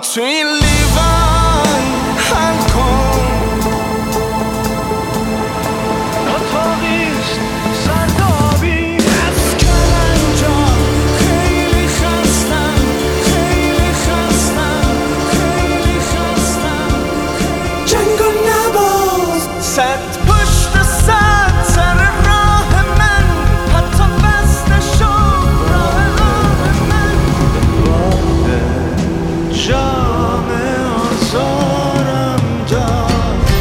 تو این لیوان حل کن. اتاقیست سردابی از کلنجار، خیلی خستم خیلی خستم خیلی خستم. جنگو نباز صد پشت صد سر راه من، حتی بسته شد راه من. باده جام آزارم داد.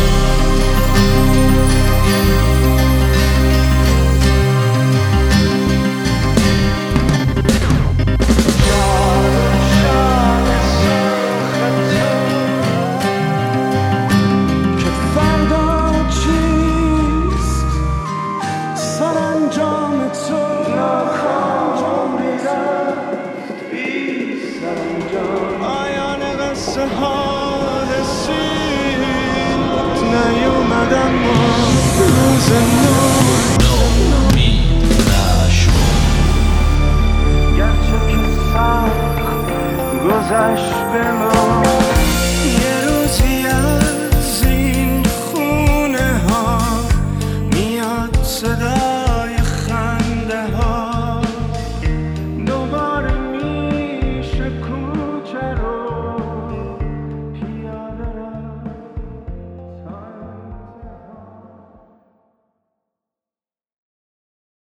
شال سرخ که فردا چیست سرانجام تو. ناکامیدم بی سرانجام. پایان قصه ها رسید نیومدم روز نومید نشو. گرچه که سخت گذشت به ما